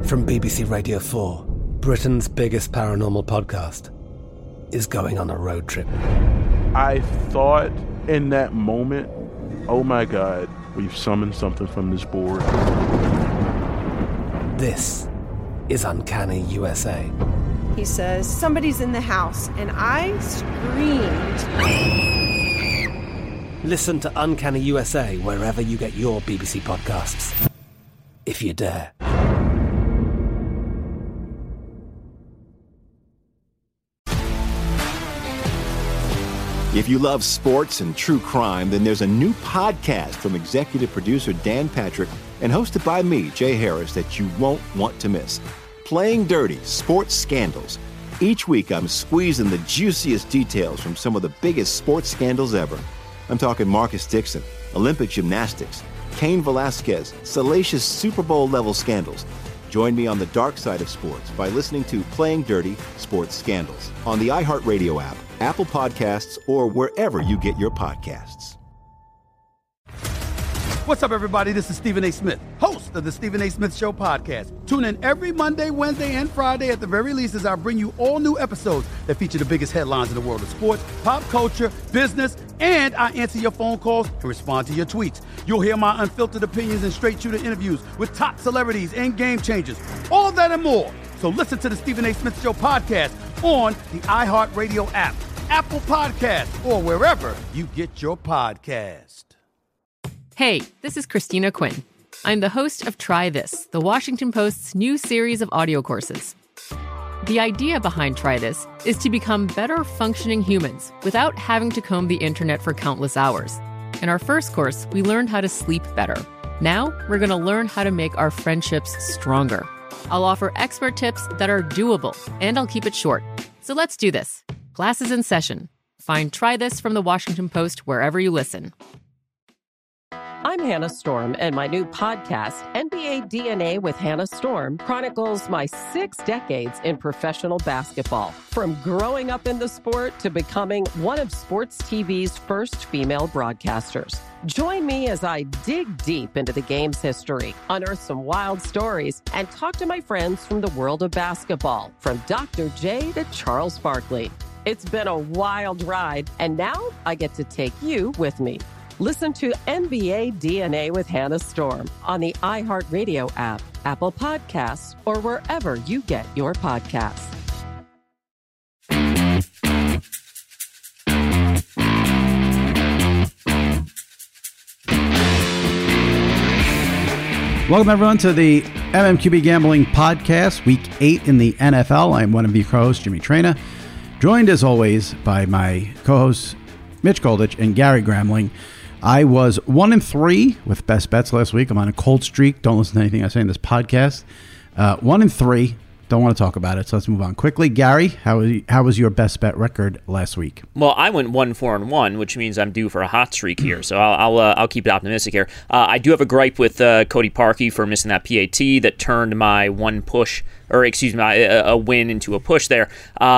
From BBC Radio 4, Britain's biggest paranormal podcast is going on a road trip. I thought in that moment, oh my God, we've summoned something from this board. This is Uncanny USA. He says, somebody's in the house, and I screamed. Listen to Uncanny USA wherever you get your BBC podcasts, if you dare. If you love sports and true crime, then there's a new podcast from executive producer Dan Patrick and hosted by me, Jay Harris, that you won't want to miss. Playing Dirty: Sports Scandals. Each week, I'm squeezing the juiciest details from some of the biggest sports scandals ever. I'm talking Marcus Dixon, Olympic gymnastics, Cain Velasquez, salacious Super Bowl-level scandals. Join me on the dark side of sports by listening to Playing Dirty: Sports Scandals on the iHeartRadio app, Apple Podcasts, or wherever you get your podcasts. What's up, everybody? This is Stephen A. Smith, host of the Stephen A. Smith Show podcast. Tune in every Monday, Wednesday, and Friday at the very least as I bring you all new episodes that feature the biggest headlines in the world of sports, pop culture, business, and I answer your phone calls and respond to your tweets. You'll hear my unfiltered opinions and straight-shooter interviews with top celebrities and game changers. All that and more. So listen to the Stephen A. Smith Show podcast on the iHeartRadio app, Apple Podcasts, or wherever you get your podcast. Hey, this is Christina Quinn. I'm the host of Try This, the Washington Post's new series of audio courses. The idea behind Try This is to become better functioning humans without having to comb the internet for countless hours. In our first course, we learned how to sleep better. Now, we're going to learn how to make our friendships stronger. I'll offer expert tips that are doable, and I'll keep it short. So let's do this. Class is in session. Find Try This from the Washington Post wherever you listen. I'm Hannah Storm, and my new podcast, NBA DNA with Hannah Storm, chronicles my 6 decades in professional basketball. From growing up in the sport to becoming one of sports TV's first female broadcasters. Join me as I dig deep into the game's history, unearth some wild stories, and talk to my friends from the world of basketball, from Dr. J to Charles Barkley. It's been a wild ride, and now I get to take you with me. Listen to NBA DNA with Hannah Storm on the iHeartRadio app, Apple Podcasts, or wherever you get your podcasts. Welcome, everyone, to the MMQB Gambling Podcast, Week 8 in the NFL. I'm one of your co-hosts, Jimmy Traina, joined, as always, by my co-hosts, Mitch Goldich and Gary Gramling. I was 1-3 with best bets last week. I'm on a cold streak. Don't listen to anything I say in this podcast. 1-3. Don't want to talk about it, so let's move on quickly. Gary, how was your best bet record last week? Well, I went 1-4-1, which means I'm due for a hot streak here. So I'll keep it optimistic here. I do have a gripe with Cody Parkey for missing that PAT that turned my a win into a push there.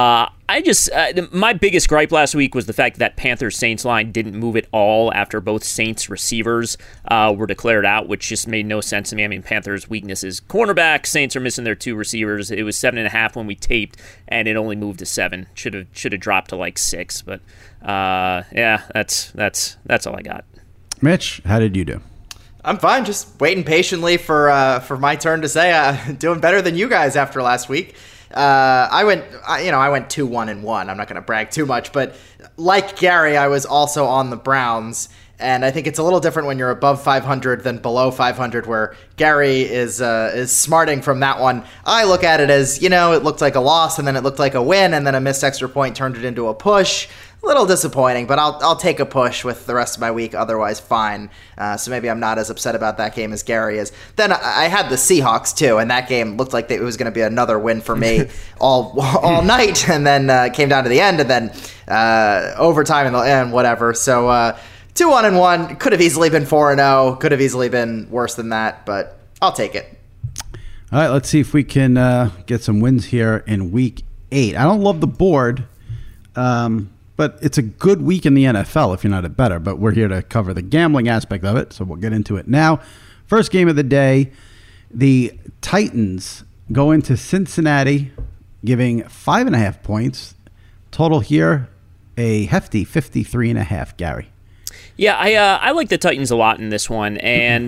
My biggest gripe last week was the fact that Panthers-Saints line didn't move at all after both Saints receivers were declared out, which just made no sense to me. I mean, Panthers' weakness is cornerback. Saints are missing their 2 receivers. It was 7.5 when we taped, and it only moved to 7. Should have dropped to like 6, but yeah, that's all I got. Mitch, how did you do? I'm fine, just waiting patiently for my turn to say doing better than you guys after last week. I went 2-1-1. I'm not going to brag too much, but like Gary, I was also on the Browns, and I think it's a little different when you're above 500 than below 500, where Gary is smarting from that one. I look at it as, it looked like a loss, and then it looked like a win, and then a missed extra point turned it into a push. A little disappointing, but I'll take a push with the rest of my week. Otherwise, fine. So maybe I'm not as upset about that game as Gary is. Then I had the Seahawks too, and that game looked like it was going to be another win for me all night, and then came down to the end, and then overtime and whatever. So 2-1-1 could have easily been 4-0. Could have easily been worse than that, but I'll take it. All right, let's see if we can get some wins here in Week 8. I don't love the board. But it's a good week in the NFL if you're not a bettor. But we're here to cover the gambling aspect of it, so we'll get into it now. First game of the day, the Titans go into Cincinnati, giving 5.5 points. Total here, a hefty 53.5, Gary. Yeah, I like the Titans a lot in this one, and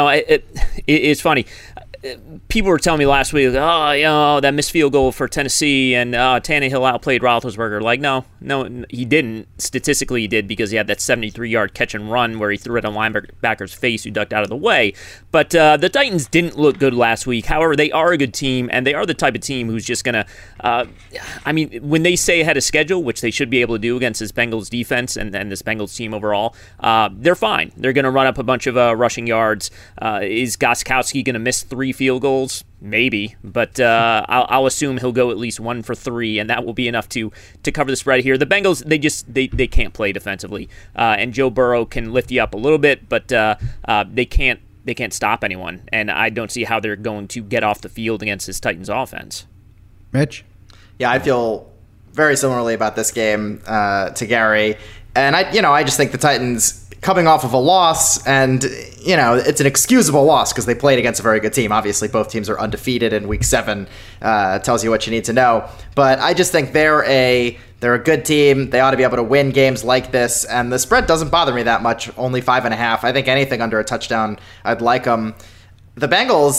it's funny. People were telling me last week, that missed field goal for Tennessee, and Tannehill outplayed Roethlisberger. Like, no, he didn't. Statistically, he did, because he had that 73-yard catch and run where he threw it on linebacker's face who ducked out of the way. But the Titans didn't look good last week. However, they are a good team, and they are the type of team who's just going to, when they stay ahead of schedule, which they should be able to do against this Bengals defense and this Bengals team overall, they're fine. They're going to run up a bunch of rushing yards. Is Gostkowski going to miss 3 field goals? Maybe, but I'll assume he'll go at least 1 for 3, and that will be enough to cover the spread here. The Bengals, they can't play defensively, and Joe Burrow can lift you up a little bit, but they can't stop anyone, and I don't see how they're going to get off the field against this Titans offense. Mitch? Yeah, I feel very similarly about this game to Gary, and I just think the Titans, coming off of a loss, and it's an excusable loss because they played against a very good team. Obviously, both teams are undefeated in Week 7. Tells you what you need to know. But I just think they're a good team. They ought to be able to win games like this, and the spread doesn't bother me that much. Only 5.5. I think anything under a touchdown, I'd like them. The Bengals,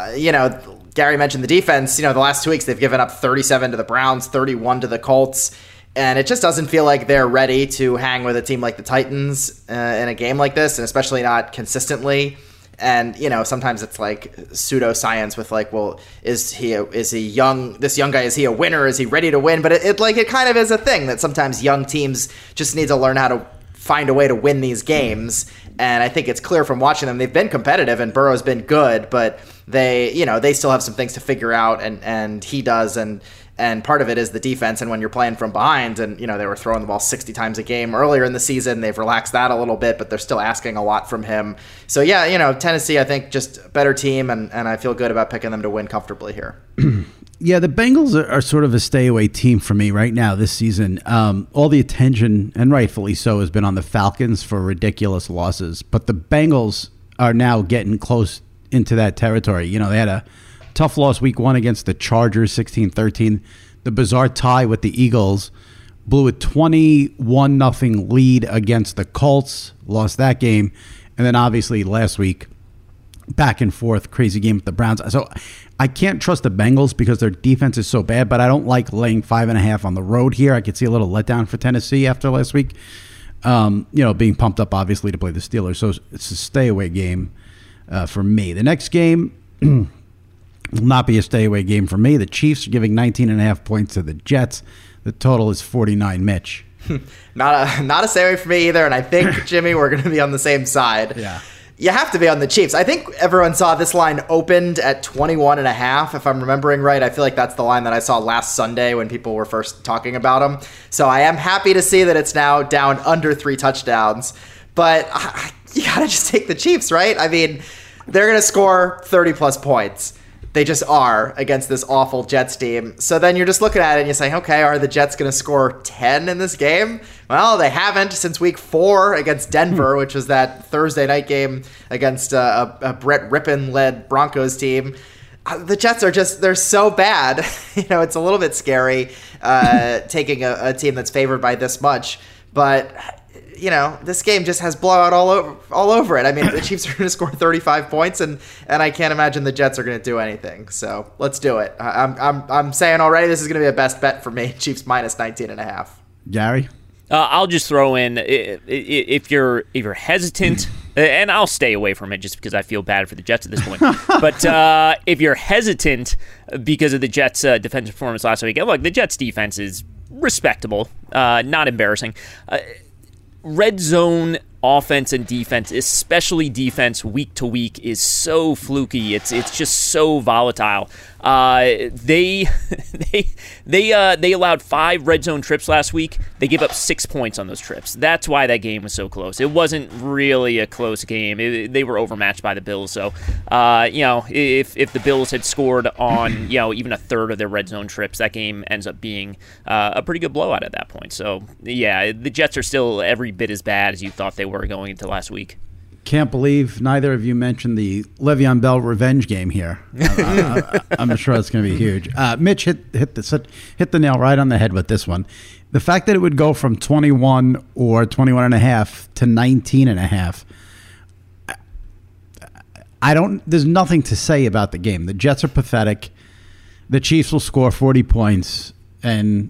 Gary mentioned the defense. The last 2 weeks they've given up 37 to the Browns, 31 to the Colts. And it just doesn't feel like they're ready to hang with a team like the Titans in a game like this, and especially not consistently. And sometimes it's like pseudoscience with like, well, is this young guy? Is he a winner? Is he ready to win? But it kind of is a thing that sometimes young teams just need to learn how to find a way to win these games. And I think it's clear from watching them, they've been competitive and Burrow's been good, but they still have some things to figure out, and he does. And part of it is the defense, and when you're playing from behind, and they were throwing the ball 60 times a game earlier in the season, they've relaxed that a little bit, but they're still asking a lot from him. So yeah, Tennessee, I think, just a better team, and I feel good about picking them to win comfortably here. Yeah, the Bengals are sort of a stay-away team for me right now this season. All the attention, and rightfully so, has been on the Falcons for ridiculous losses, but the Bengals are now getting close into that territory. They had a tough loss Week 1 against the Chargers, 16-13. The bizarre tie with the Eagles. Blew a 21-0 lead against the Colts. Lost that game. And then obviously last week, back and forth, crazy game with the Browns. So I can't trust the Bengals because their defense is so bad, but I don't like laying 5.5 on the road here. I could see a little letdown for Tennessee after last week. Being pumped up, obviously, to play the Steelers. So it's a stay-away game for me. The next game will not be a stay-away game for me. The Chiefs are giving 19.5 points to the Jets. The total is 49, Mitch. Not a stay-away for me either, and I think, Jimmy, we're going to be on the same side. Yeah. You have to be on the Chiefs. I think everyone saw this line opened at 21.5, if I'm remembering right. I feel like that's the line that I saw last Sunday when people were first talking about them. So I am happy to see that it's now down under 3 touchdowns. But you got to just take the Chiefs, right? I mean, they're going to score 30-plus points. They just are against this awful Jets team. So then you're just looking at it and you're saying, okay, are the Jets going to score 10 in this game? Well, they haven't since Week 4 against Denver, which was that Thursday night game against a Brett Rippon-led Broncos team. The Jets are they're so bad. It's a little bit scary taking a team that's favored by this much. But this game just has blowout all over it. I mean, the Chiefs are going to score 35 points, and I can't imagine the Jets are going to do anything. So let's do it. I'm saying already this is going to be a best bet for me. Chiefs minus 19.5. Gary? I'll just throw in, if you're hesitant, and I'll stay away from it just because I feel bad for the Jets at this point. But if you're hesitant because of the Jets' defensive performance last week, look, the Jets' defense is respectable, not embarrassing. Red zone offense and defense, especially defense week to week, is so fluky. It's just so volatile. They allowed 5 red zone trips last week. They gave up 6 points on those trips. That's why that game was so close. It wasn't really a close game. They were overmatched by the Bills. So, if the Bills had scored on even a third of their red zone trips, that game ends up being a pretty good blowout at that point. So, yeah, the Jets are still every bit as bad as you thought they were going into last week. can't believe neither of you mentioned the Le'Veon Bell revenge game here. I'm sure it's going to be huge. Mitch hit the nail right on the head with this one. The fact that it would go from 21 or 21 and a half to 19 and a half. There's nothing to say about the game. The Jets are pathetic. The Chiefs will score 40 points. And,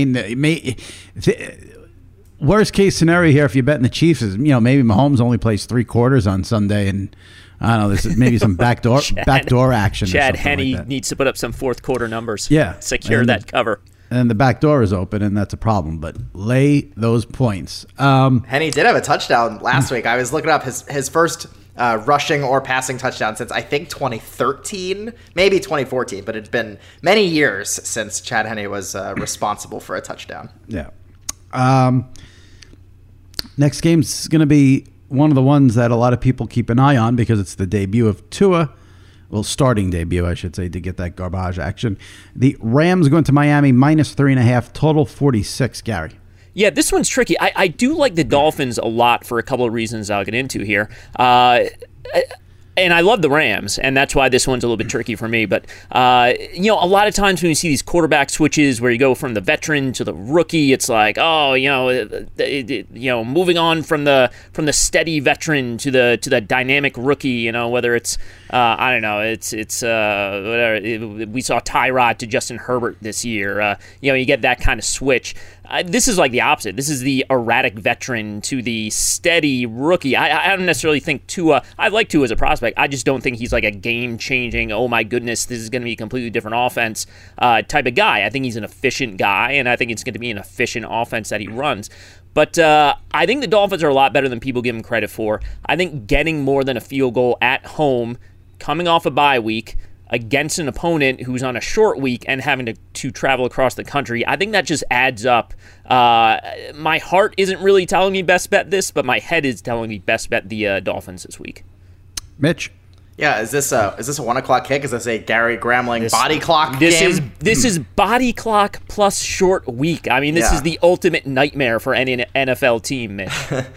worst case scenario here, if you're betting the Chiefs, is maybe Mahomes only plays 3 quarters on Sunday, and I don't know, there's maybe some backdoor action. Chad Henne needs to put up some fourth quarter numbers. Yeah, secure that cover. And the back door is open, and that's a problem. But lay those points. Henne did have a touchdown last week. I was looking up his first rushing or passing touchdown since I think 2013, maybe 2014, but it's been many years since Chad Henne was responsible for a touchdown. Yeah. Next game's going to be one of the ones that a lot of people keep an eye on because it's the debut of Tua. Well, starting debut, I should say, to get that garbage action. The Rams going to Miami -3.5, total 46, Gary. Yeah, this one's tricky. I do like the Dolphins a lot for a couple of reasons I'll get into here. And I love the Rams, and that's why this one's a little bit tricky for me. But, a lot of times when you see these quarterback switches where you go from the veteran to the rookie, it's like, moving on from the steady veteran to the dynamic rookie, whether it's, whatever. We saw Tyrod to Justin Herbert this year. You get that kind of switch. This is like the opposite. This is the erratic veteran to the steady rookie. I don't necessarily think Tua. I like Tua as a prospect. I just don't think he's like a game-changing, oh my goodness, this is going to be a completely different offense type of guy. I think he's an efficient guy, and I think it's going to be an efficient offense that he runs. But I think the Dolphins are a lot better than people give them credit for. I think getting more than a field goal at home, coming off a bye week, against an opponent who's on a short week and having to travel across the country, I think that just adds up. My heart isn't really telling me best bet this, but my head is telling me best bet the Dolphins this week. Mitch? Yeah, is this a 1:00 kick? Is this a Gary Gramling body clock game? This is body clock plus short week. I mean, this is the ultimate nightmare for any NFL team, Mitch.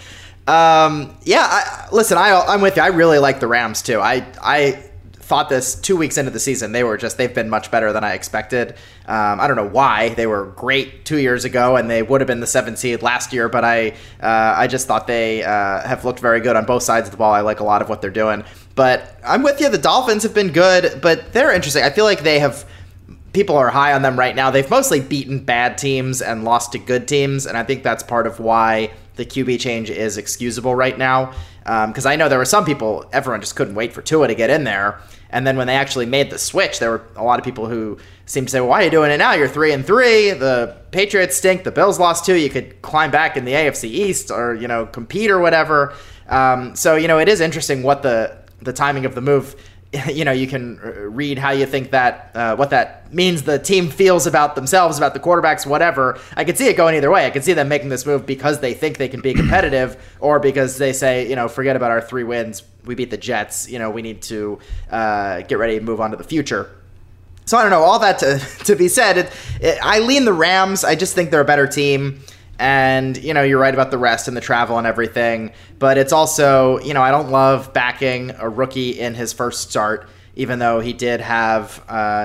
Listen, I'm with you. I really like the Rams too. I thought this 2 weeks into the season, they've been much better than I expected. I don't know why. They were great 2 years ago, and they would have been the 7th seed last year, but I just thought they have looked very good on both sides of the ball. I like a lot of what they're doing. But I'm with you. The Dolphins have been good, but they're interesting. I feel like people are high on them right now. They've mostly beaten bad teams and lost to good teams, and I think that's part of why the QB change is excusable right now. Because I know there were some people, everyone just couldn't wait for Tua to get in there. And then when they actually made the switch, there were a lot of people who seemed to say, well, why are you doing it now? You're 3-3. The Patriots stink. The Bills lost 2. You could climb back in the AFC East or, compete or whatever. So, it is interesting what the timing of the move, you can read how you think that, what that means the team feels about themselves, about the quarterbacks, whatever. I could see it going either way. I could see them making this move because they think they can be competitive or because they say, forget about our 3 wins. We beat the Jets. We need to get ready to move on to the future. So I don't know. All that to be said, I lean the Rams. I just think they're a better team. And, you're right about the rest and the travel and everything. But it's also, I don't love backing a rookie in his first start, even though he did have,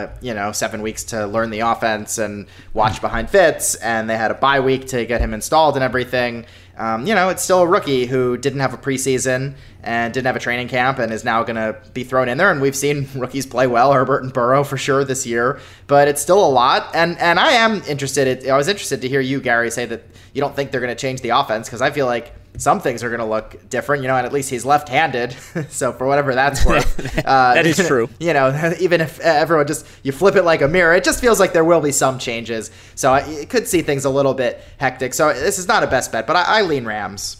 7 weeks to learn the offense and watch behind Fitz. And they had a bye week to get him installed and everything. It's still a rookie who didn't have a preseason and didn't have a training camp and is now going to be thrown in there. And we've seen rookies play well, Herbert and Burrow for sure this year, but it's still a lot. And I am interested. I was interested to hear you, Gary, say that you don't think they're going to change the offense because I feel like some things are going to look different, and at least he's left-handed. So for whatever that's worth. That is true. Even if everyone you flip it like a mirror, it just feels like there will be some changes. So I could see things a little bit hectic. So this is not a best bet, but I lean Rams.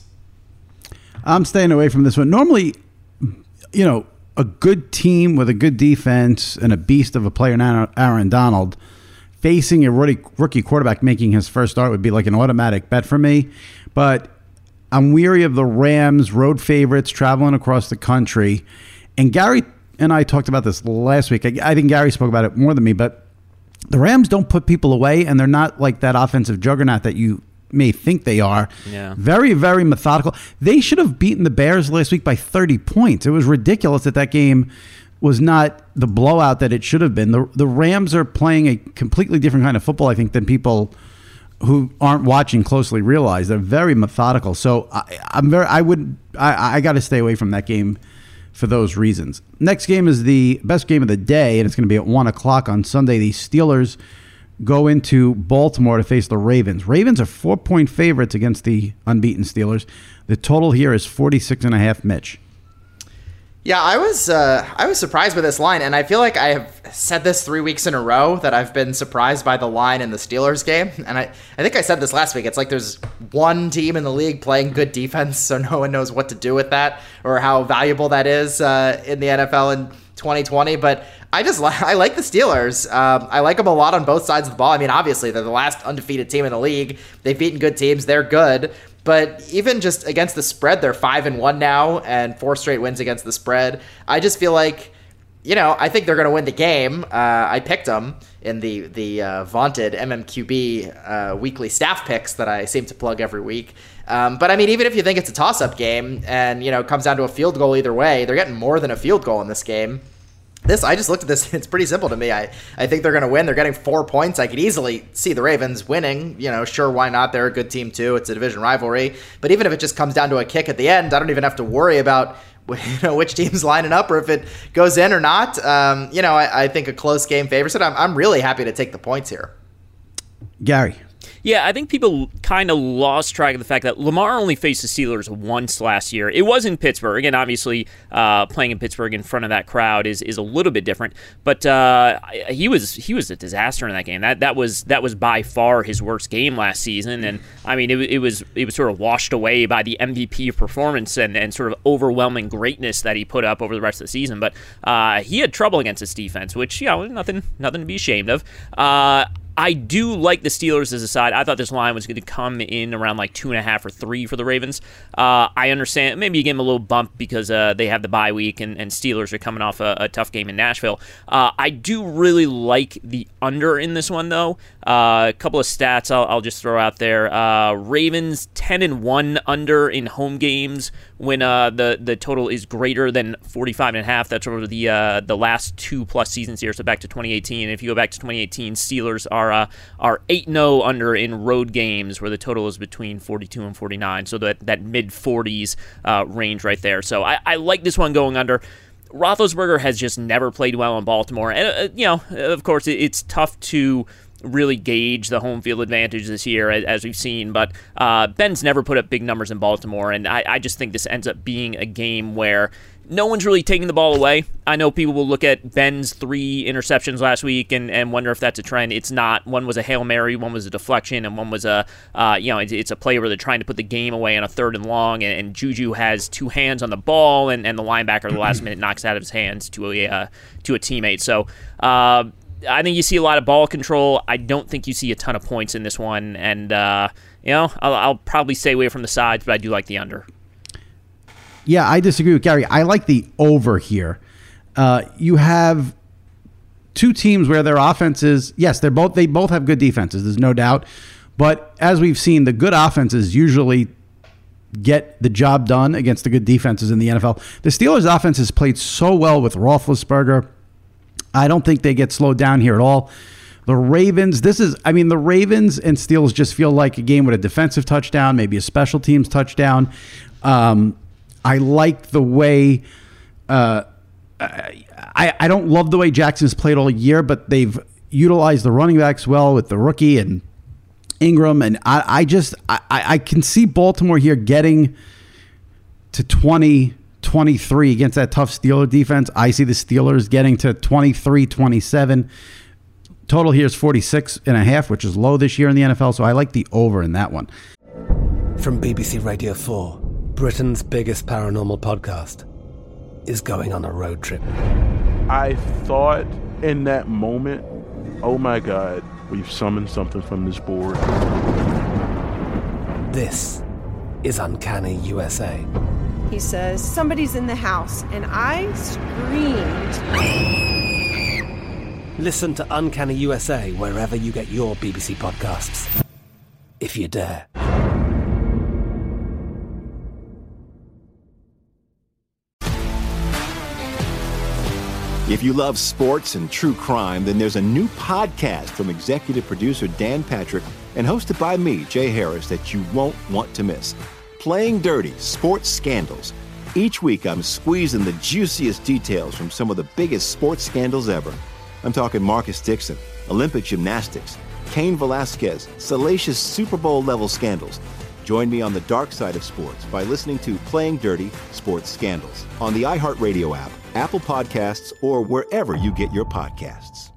I'm staying away from this one. Normally, a good team with a good defense and a beast of a player, Aaron Donald, facing a rookie quarterback making his first start would be like an automatic bet for me. But I'm weary of the Rams, road favorites, traveling across the country. And Gary and I talked about this last week. I think Gary spoke about it more than me, but the Rams don't put people away, and they're not like that offensive juggernaut that you may think they are. Yeah. Very, very methodical. They should have beaten the Bears last week by 30 points. It was ridiculous that game was not the blowout that it should have been. The Rams are playing a completely different kind of football, I think, than people who aren't watching closely realize. They're very methodical. So I got to stay away from that game for those reasons. Next game is the best game of the day, and it's going to be at 1:00 on Sunday. The Steelers go into Baltimore to face the Ravens. Ravens are 4-point favorites against the unbeaten Steelers. The total here is 46.5. Mitch. Yeah, I was surprised by this line, and I feel like I have said this 3 weeks in a row that I've been surprised by the line in the Steelers game. And I think I said this last week. It's like there's one team in the league playing good defense, so no one knows what to do with that or how valuable that is in the NFL in 2020. But I like the Steelers. I like them a lot on both sides of the ball. I mean, obviously, they're the last undefeated team in the league. They've beaten good teams. They're good. But even just against the spread, they're 5-1 now and 4 straight wins against the spread. I just feel like, I think they're going to win the game. I picked them in the vaunted MMQB weekly staff picks that I seem to plug every week. But I mean, even if you think it's a toss-up game and, it comes down to a field goal either way, they're getting more than a field goal in this game. I just looked at this. It's pretty simple to me. I think they're going to win. They're getting 4 points. I could easily see the Ravens winning. Sure, why not? They're a good team too. It's a division rivalry. But even if it just comes down to a kick at the end, I don't even have to worry about which team's lining up or if it goes in or not. I think a close game favors it. I'm really happy to take the points here. Gary. Yeah, I think people kind of lost track of the fact that Lamar only faced the Steelers once last year. It was in Pittsburgh, and obviously playing in Pittsburgh in front of that crowd is a little bit different. But he was a disaster in that game. That was by far his worst game last season, and I mean it was sort of washed away by the MVP performance and sort of overwhelming greatness that he put up over the rest of the season. But he had trouble against his defense, which nothing to be ashamed of. I do like the Steelers as a side. I thought this line was going to come in around like 2.5 or 3 for the Ravens. I understand. Maybe you give them a little bump because they have the bye week and Steelers are coming off a tough game in Nashville. I do really like the under in this one, though. A couple of stats I'll just throw out there. Ravens 10-1 under in home games when the total is greater than 45.5. That's over the last 2+ seasons here, so back to 2018. If you go back to 2018, Steelers are 8-0 under in road games where the total is between 42 and 49, so that mid-40s range right there. So I like this one going under. Roethlisberger has just never played well in Baltimore, and of course, it's tough to really gauge the home field advantage this year, as we've seen, but Ben's never put up big numbers in Baltimore, and I just think this ends up being a game where no one's really taking the ball away. I know people will look at Ben's 3 interceptions last week and wonder if that's a trend. It's not. One was a Hail Mary, one was a deflection, and one was it's a play where they're trying to put the game away on a 3rd and long, and Juju has 2 hands on the ball, and the linebacker at the last minute knocks it out of his hands to a teammate. So I think you see a lot of ball control. I don't think you see a ton of points in this one, and I'll probably stay away from the sides, but I do like the under. Yeah, I disagree with Gary. I like the over here. You have 2 teams where their offenses, yes, they both have good defenses, there's no doubt. But as we've seen, the good offenses usually get the job done against the good defenses in the NFL. The Steelers' offense has played so well with Roethlisberger. I don't think they get slowed down here at all. The Ravens, the Ravens and Steelers just feel like a game with a defensive touchdown, maybe a special teams touchdown. I like the way I don't love the way Jackson's played all year, but they've utilized the running backs well with the rookie and Ingram, and I can see Baltimore here getting to 20-23 against that tough Steeler defense. I see the Steelers getting to 23-27. Total here is 46.5, which is low this year in the NFL, so I like the over in that one. From BBC Radio 4, Britain's biggest paranormal podcast is going on a road trip. I thought in that moment, oh my God, we've summoned something from this board. This is Uncanny USA. He says, somebody's in the house, and I screamed. Listen to Uncanny USA wherever you get your BBC podcasts, if you dare. If you love sports and true crime, then there's a new podcast from executive producer Dan Patrick and hosted by me, Jay Harris, that you won't want to miss. Playing Dirty: Sports Scandals. Each week, I'm squeezing the juiciest details from some of the biggest sports scandals ever. I'm talking Marcus Dixon, Olympic gymnastics, Cain Velasquez, salacious Super Bowl-level scandals. Join me on the dark side of sports by listening to Playing Dirty: Sports Scandals on the iHeartRadio app, Apple Podcasts, or wherever you get your podcasts.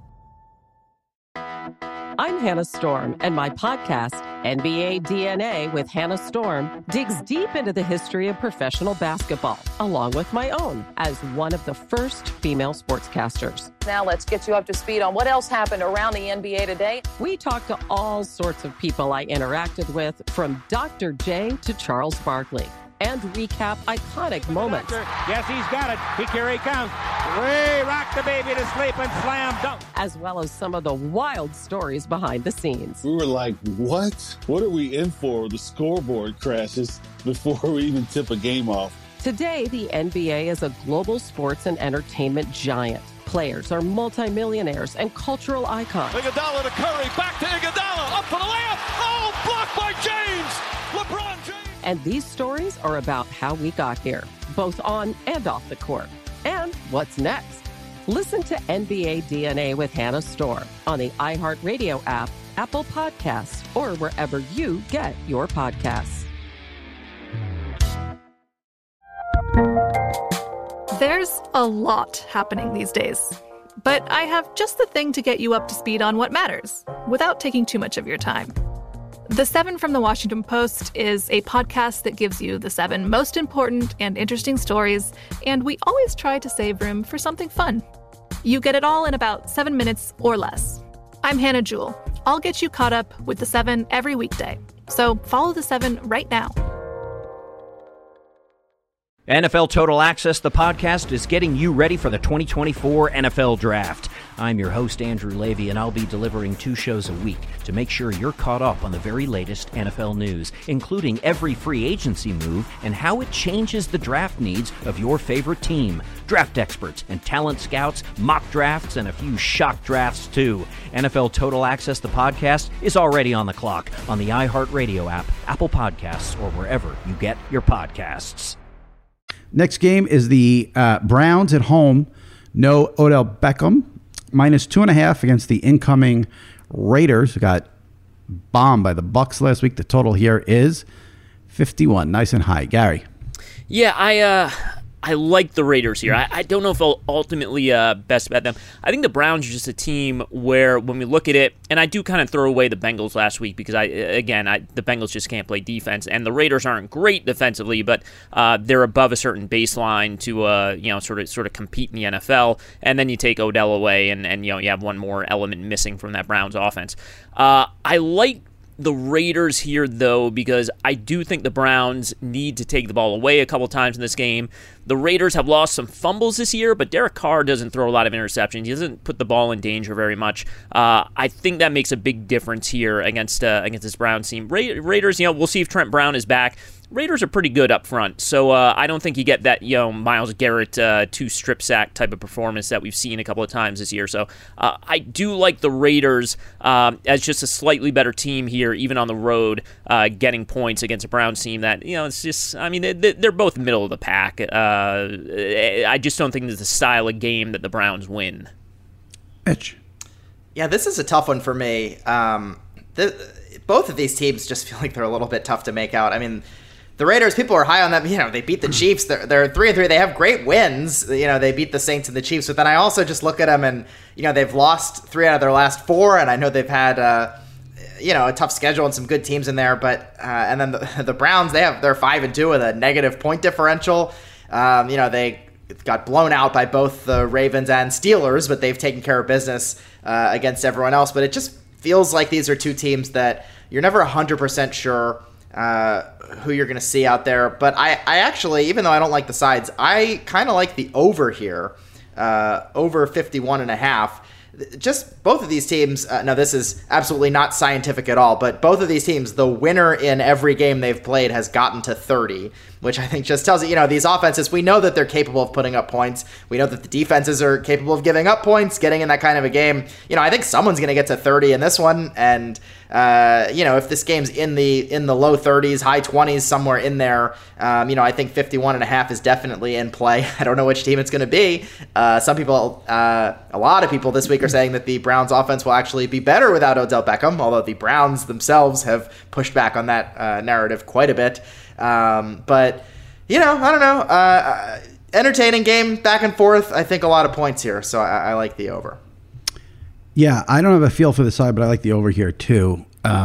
I'm Hannah Storm, and my podcast, NBA DNA with Hannah Storm, digs deep into the history of professional basketball, along with my own, as one of the first female sportscasters. Now let's get you up to speed on what else happened around the NBA today. We talk to all sorts of people I interacted with, from Dr. J to Charles Barkley, and recap iconic moments. Yes, he's got it. Here he comes. Way rock the baby to sleep and slam dunk. As well as some of the wild stories behind the scenes. We were like, what? What are we in for? The scoreboard crashes before we even tip a game off. Today, the NBA is a global sports and entertainment giant. Players are multimillionaires and cultural icons. Iguodala to Curry, back to Iguodala, up for the layup. Oh, blocked by James. LeBron James. And these stories are about how we got here, both on and off the court. And what's next? Listen to NBA DNA with Hannah Storm on the iHeartRadio app, Apple Podcasts, or wherever you get your podcasts. There's a lot happening these days, but I have just the thing to get you up to speed on what matters without taking too much of your time. The 7 from the Washington Post is a podcast that gives you the 7 most important and interesting stories, and we always try to save room for something fun. You get it all in about 7 minutes or less. I'm Hannah Jewell. I'll get you caught up with the 7 every weekday. So follow the 7 right now. NFL Total Access, the podcast, is getting you ready for the 2024 NFL Draft. I'm your host, Andrew Levy, and I'll be delivering 2 shows a week to make sure you're caught up on the very latest NFL news, including every free agency move and how it changes the draft needs of your favorite team. Draft experts and talent scouts, mock drafts, and a few shock drafts, too. NFL Total Access, the podcast, is already on the clock on the iHeartRadio app, Apple Podcasts, or wherever you get your podcasts. Next game is the Browns at home. No Odell Beckham. -2.5 against the incoming Raiders, who got bombed by the Bucs last week. The total here is 51. Nice and high. Gary. Yeah, I like the Raiders here. I don't know if I'll ultimately best bet them. I think the Browns are just a team where, when we look at it, and I do kind of throw away the Bengals last week because the Bengals just can't play defense, and the Raiders aren't great defensively, but they're above a certain baseline to sort of compete in the NFL. And then you take Odell away, and you have one more element missing from that Browns offense. I like the Raiders here, though, because I do think the Browns need to take the ball away a couple times in this game. The Raiders have lost some fumbles this year, but Derek Carr doesn't throw a lot of interceptions. He doesn't put the ball in danger very much. I think that makes a big difference here against this Browns team. Raiders, we'll see if Trent Brown is back. Raiders are pretty good up front, so I don't think you get that Myles Garrett 2 strip sack type of performance that we've seen a couple of times this year. So I do like the Raiders as just a slightly better team here, even on the road, getting points against a Browns team that it's just, I mean, they're both middle of the pack. I just don't think there's the style of game that the Browns win. Mitch. Yeah, this is a tough one for me. Both of these teams just feel like they're a little bit tough to make out. I mean, the Raiders, people are high on them. They beat the Chiefs. They're 3-3. They have great wins. They beat the Saints and the Chiefs. But then I also just look at them and, they've lost 3 out of their last 4. And I know they've had, a tough schedule and some good teams in there. But, and then the Browns, they're 5-2 with a negative point differential. They got blown out by both the Ravens and Steelers, but they've taken care of business against everyone else. But it just feels like these are 2 teams that you're never 100% sure who you're going to see out there. But I actually, even though I don't like the sides, I kind of like the over here, over 51.5. just both of these teams, now this is absolutely not scientific at all, but both of these teams, the winner in every game they've played has gotten to 30, which I think just tells you, these offenses, we know that they're capable of putting up points. We know that the defenses are capable of giving up points, getting in that kind of a game. I think someone's going to get to 30 in this one, and if this game's in the low 30s, high 20s, somewhere in there, I think 51.5 is definitely in play. I don't know which team it's going to be. Some people, a lot of people this week are saying that the Browns offense will actually be better without Odell Beckham, although the Browns themselves have pushed back on that narrative quite a bit. But I don't know. Entertaining game, back and forth. I think a lot of points here, so I like the over. Yeah, I don't have a feel for the side, but I like the over here too.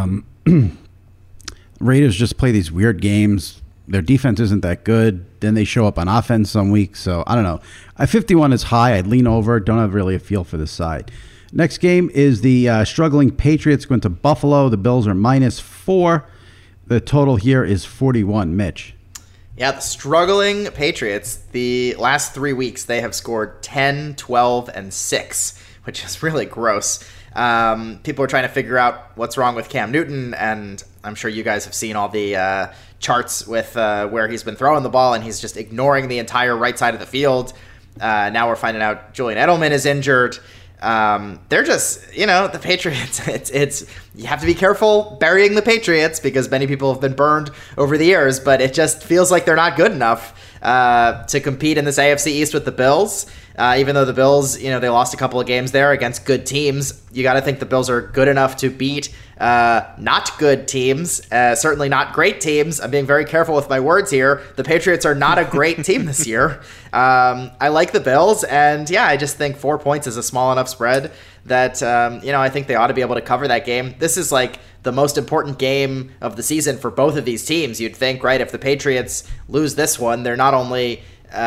Raiders just play these weird games. Their defense isn't that good. Then they show up on offense some weeks. So I don't know. 51 is high. I'd lean over. Don't have really a feel for the side. Next game is the struggling Patriots going to Buffalo. The Bills are -4. The total here is 41, Mitch. Yeah, the struggling Patriots, the last 3 weeks, they have scored 10, 12, and 6, which is really gross. People are trying to figure out what's wrong with Cam Newton, and I'm sure you guys have seen all the charts with where he's been throwing the ball, and he's just ignoring the entire right side of the field. Now we're finding out Julian Edelman is injured. They're just, the Patriots, it's you have to be careful burying the Patriots because many people have been burned over the years, but it just feels like they're not good enough to compete in this AFC East with the Bills. Even though the Bills, they lost a couple of games there against good teams, you got to think the Bills are good enough to beat not good teams, certainly not great teams. I'm being very careful with my words here. The Patriots are not a great team this year. I like the Bills, and yeah, I just think 4 points is a small enough spread that, I think they ought to be able to cover that game. This is like the most important game of the season for both of these teams, you'd think, right? If the Patriots lose this one, they're not only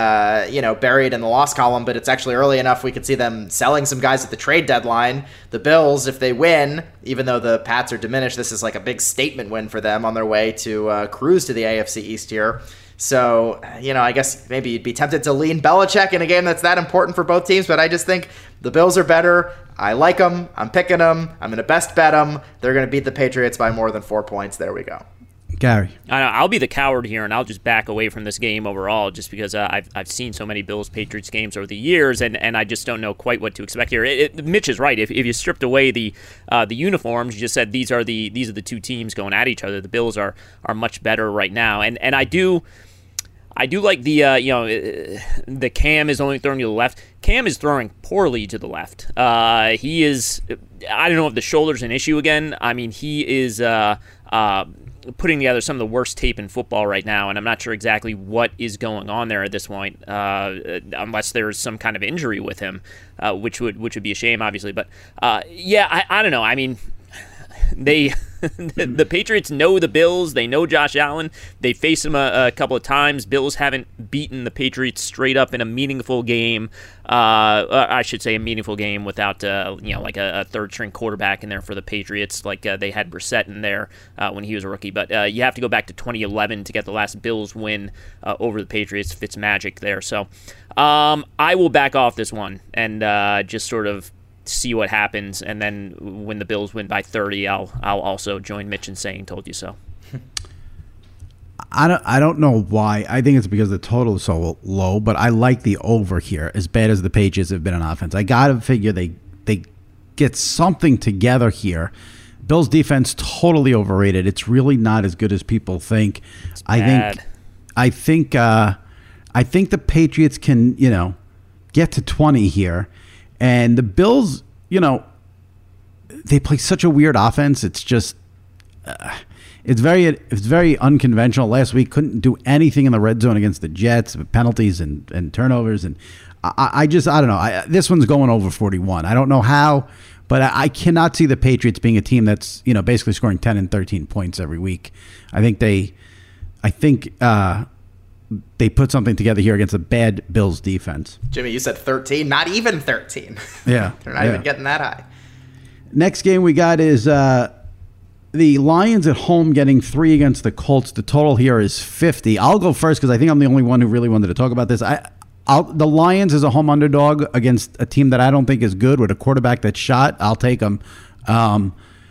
buried in the loss column, but it's actually early enough we could see them selling some guys at the trade deadline. The Bills, if they win, even though the Pats are diminished, this is like a big statement win for them on their way to cruise to the AFC East here. So, I guess maybe you'd be tempted to lean Belichick in a game that's that important for both teams, but I just think the Bills are better. I like them. I'm picking them. I'm going to best bet them. They're going to beat the Patriots by more than 4 points. There we go. Gary. I'll be the coward here, and I'll just back away from this game overall just because I've seen so many Bills-Patriots games over the years, and I just don't know quite what to expect here. Mitch is right. If you stripped away the uniforms, you just said these are the two teams going at each other. The Bills are much better right now, and I do like the Cam is only throwing to the left. Cam is throwing poorly to the left. He is, I don't know if the shoulder's an issue again. I mean, he is putting together some of the worst tape in football right now, and I'm not sure exactly what is going on there at this point, unless there's some kind of injury with him, which would be a shame, obviously. But I don't know. I mean, the Patriots know the Bills. They know Josh Allen. They faced him a couple of times. Bills haven't beaten the Patriots straight up in a meaningful game. I should say a meaningful game without like a third-string quarterback in there for the Patriots, like they had Brissett in there when he was a rookie. But you have to go back to 2011 to get the last Bills win over the Patriots. Fitzmagic there. So I will back off this one and just sort of see what happens, and then when the Bills win by 30, I'll also join Mitch in saying "told you so." I don't know why. I think it's because the total is so low, but I like the over here. As bad as the Patriots have been on offense, I gotta figure they get something together here. Bills defense totally overrated. It's really not as good as people think. I think the Patriots can get to 20 here. And the Bills, they play such a weird offense. It's just, it's very unconventional. Last week, couldn't do anything in the red zone against the Jets, with penalties and turnovers. And I don't know. This one's going over 41. I don't know how, but I cannot see the Patriots being a team that's, basically scoring 10 and 13 points every week. I think they put something together here against a bad Bills defense. Jimmy, you said 13, not even 13. Yeah. They're not even getting that high. Next game we got is the Lions at home getting 3 against the Colts. The total here is 50. I'll go first because I think I'm the only one who really wanted to talk about this. The Lions as a home underdog against a team that I don't think is good with a quarterback that's shot. I'll take them. I'm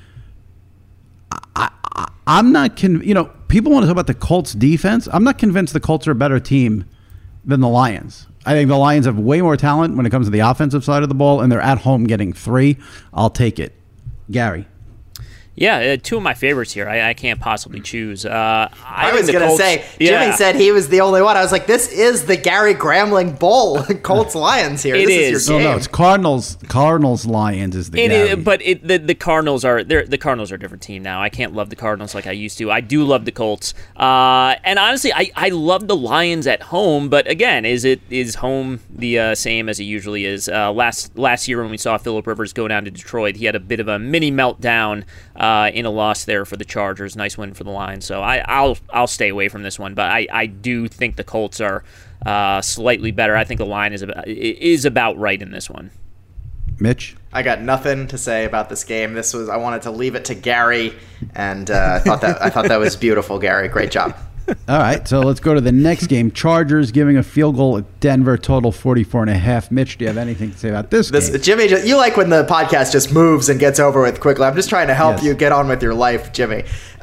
not people want to talk about the Colts defense. I'm not convinced the Colts are a better team than the Lions. I think the Lions have way more talent when it comes to the offensive side of the ball, and they're at home getting 3. I'll take it. Gary. Yeah, 2 of my favorites here. I can't possibly choose. I was going to say, Jimmy said he was the only one. I was like, this is the Gary Gramling Bowl. Colts-Lions here. This is your game. No, it's Cardinals-Lions is the Gary. But the Cardinals are the Cardinals are a different team now. I can't love the Cardinals like I used to. I do love the Colts. And honestly, I love the Lions at home. But again, is home the same as it usually is? Last year when we saw Phillip Rivers go down to Detroit, he had a bit of a mini meltdown in a loss there for the Chargers. Nice win for the Lions. So I'll stay away from this one. But I do think the Colts are slightly better. I think the line is about right in this one. Mitch? I got nothing to say about this game. I wanted to leave it to Gary, and I thought that was beautiful, Gary. Great job. All right, so let's go to the next game. Chargers giving a field goal at Denver, total 44.5. Mitch, do you have anything to say about this game? Jimmy, you like when the podcast just moves and gets over with quickly. I'm just trying to help you get on with your life, Jimmy.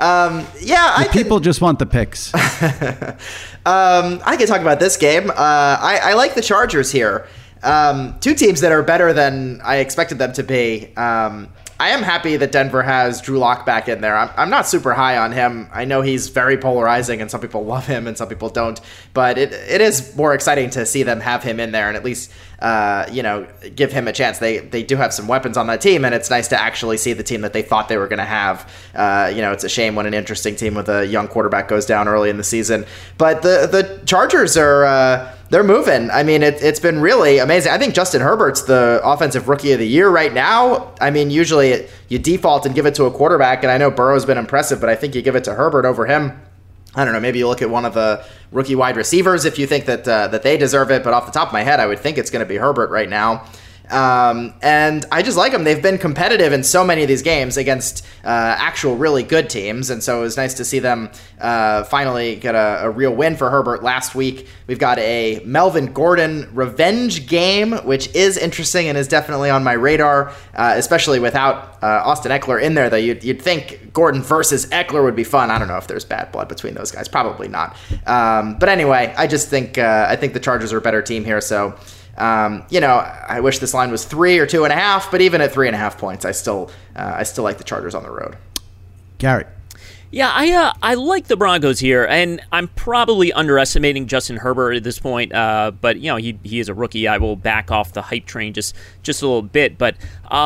People just want the picks. I can talk about this game. I like the Chargers here. 2 teams that are better than I expected them to be. I am happy that Denver has Drew Lock back in there. I'm not super high on him. I know he's very polarizing, and some people love him and some people don't. But it is more exciting to see them have him in there and at least give him a chance. They do have some weapons on that team, and it's nice to actually see the team that they thought they were going to have. It's a shame when an interesting team with a young quarterback goes down early in the season. But the Chargers are they're moving. I mean, it's been really amazing. I think Justin Herbert's the offensive rookie of the year right now. I mean, usually you default and give it to a quarterback, and I know Burrow's been impressive, but I think you give it to Herbert over him. I don't know, maybe you look at one of the rookie wide receivers if you think that they deserve it, but off the top of my head, I would think it's going to be Herbert right now. And I just like them. They've been competitive in so many of these games against actual really good teams, and so it was nice to see them finally get a real win for Herbert last week. We've got a Melvin Gordon revenge game, which is interesting and is definitely on my radar, especially without Austin Eckler in there, though. You'd think Gordon versus Eckler would be fun. I don't know if there's bad blood between those guys. Probably not. But anyway, I just think I think the Chargers are a better team here, so I wish this line was 3 or 2.5, but even at 3.5 points, I still like the Chargers on the road. Gary. Yeah, I like the Broncos here, and I'm probably underestimating Justin Herbert at this point. But he is a rookie. I will back off the hype train just a little bit. But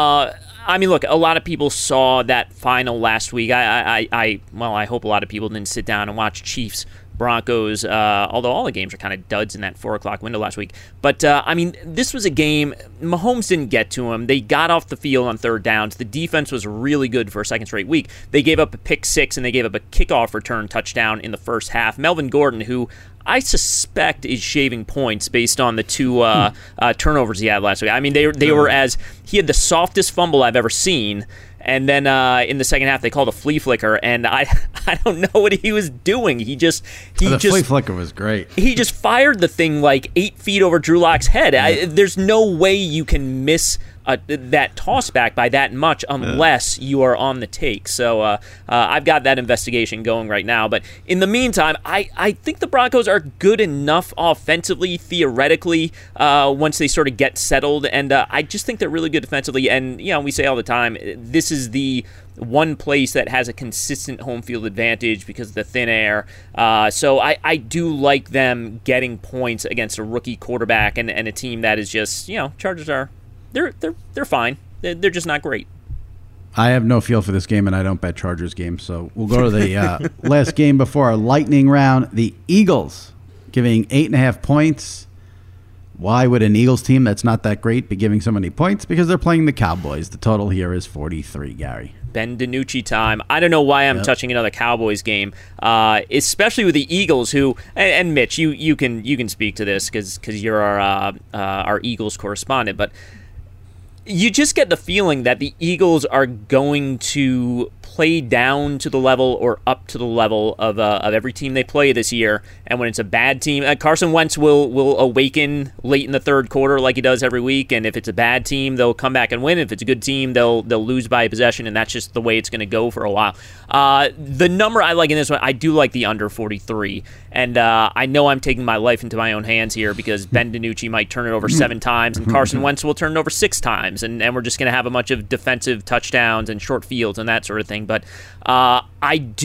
I mean, look, a lot of people saw that final last week. I hope a lot of people didn't sit down and watch Chiefs Broncos, although all the games are kind of duds in that 4 o'clock window last week. But, I mean, this was a game, Mahomes didn't get to him. They got off the field on 3rd downs. The defense was really good for a second straight week. They gave up a pick 6, and they gave up a kickoff return touchdown in the first half. Melvin Gordon, who I suspect is shaving points based on the 2 turnovers he had last week. I mean, he had the softest fumble I've ever seen. And then in the second half, they called a flea flicker, and I don't know what he was doing. The flea flicker was great. He just fired the thing like 8 feet over Drew Lock's head. Yeah. There's no way you can miss that toss back by that much unless you are on the take. So I've got that investigation going right now. But in the meantime, I think the Broncos are good enough offensively, theoretically, once they sort of get settled. And I just think they're really good defensively. And, we say all the time, this is the one place that has a consistent home field advantage because of the thin air. So I do like them getting points against a rookie quarterback and a team that is just, Chargers are... They're fine. They're just not great. I have no feel for this game, and I don't bet Chargers games. So we'll go to the last game before our lightning round. The Eagles giving 8.5 points. Why would an Eagles team that's not that great be giving so many points? Because they're playing the Cowboys. The total here is 43, Gary. Ben DiNucci time. I don't know why I'm touching another Cowboys game, especially with the Eagles, who and Mitch, you can speak to this because you're our Eagles correspondent, but you just get the feeling that the Eagles are going to play down to the level or up to the level of every team they play this year. And when it's a bad team, Carson Wentz will awaken late in the third quarter like he does every week. And if it's a bad team, they'll come back and win. If it's a good team, they'll lose by a possession, and that's just the way it's going to go for a while. The number I like in this one, I do like the under 43. And I know I'm taking my life into my own hands here because Ben DiNucci might turn it over 7 times, and Carson Wentz will turn it over 6 times, and we're just going to have a bunch of defensive touchdowns and short fields and that sort of thing. But I'd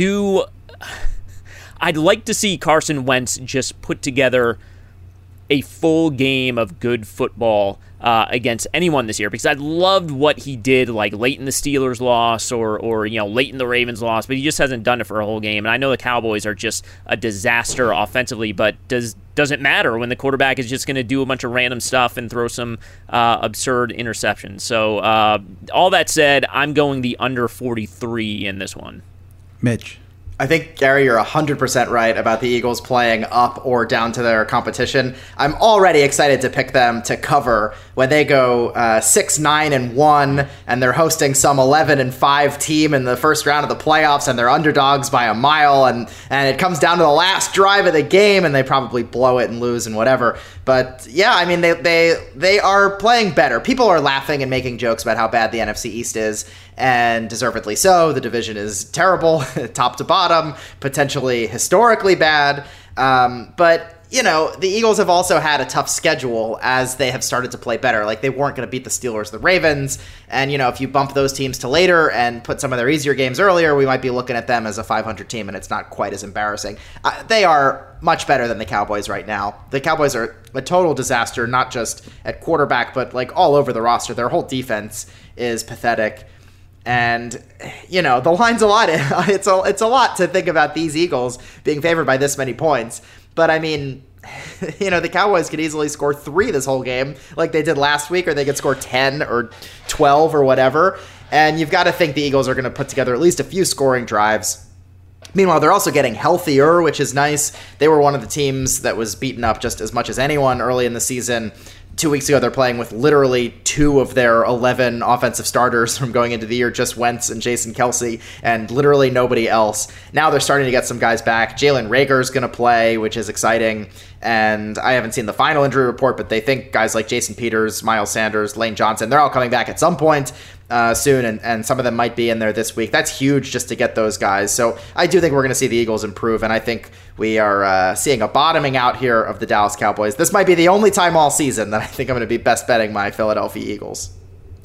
like to see Carson Wentz just put together a full game of good football against anyone this year, because I loved what he did like late in the Steelers loss or late in the Ravens loss, but he just hasn't done it for a whole game. And I know the Cowboys are just a disaster offensively, but does it matter when the quarterback is just going to do a bunch of random stuff and throw some absurd interceptions? So all that said, I'm going the under 43 in this one. Mitch. I think, Gary, you're 100% right about the Eagles playing up or down to their competition. I'm already excited to pick them to cover when they go 6-9-1, and they're hosting some 11-5 team in the first round of the playoffs, and they're underdogs by a mile, and it comes down to the last drive of the game, and they probably blow it and lose and whatever. But yeah, I mean, they are playing better. People are laughing and making jokes about how bad the NFC East is, and deservedly so. The division is terrible, top to bottom, potentially historically bad. But, the Eagles have also had a tough schedule as they have started to play better. Like, they weren't going to beat the Steelers, the Ravens. And, if you bump those teams to later and put some of their easier games earlier, we might be looking at them as a 500 team, and it's not quite as embarrassing. They are much better than the Cowboys right now. The Cowboys are a total disaster, not just at quarterback, but like all over the roster. Their whole defense is pathetic. And, the line's a lot. It's a lot to think about these Eagles being favored by this many points. But, I mean, the Cowboys could easily score 3 this whole game like they did last week, or they could score 10 or 12 or whatever. And you've got to think the Eagles are going to put together at least a few scoring drives. Meanwhile, they're also getting healthier, which is nice. They were one of the teams that was beaten up just as much as anyone early in the season. 2 weeks ago, they're playing with literally 2 of their 11 offensive starters from going into the year, just Wentz and Jason Kelce, and literally nobody else. Now they're starting to get some guys back. Jalen Reagor's going to play, which is exciting. And I haven't seen the final injury report, but they think guys like Jason Peters, Miles Sanders, Lane Johnson, they're all coming back at some point soon, and some of them might be in there this week. That's huge just to get those guys. So I do think we're going to see the Eagles improve, and I think we are seeing a bottoming out here of the Dallas Cowboys. This might be the only time all season that I think I'm going to be best betting my Philadelphia Eagles.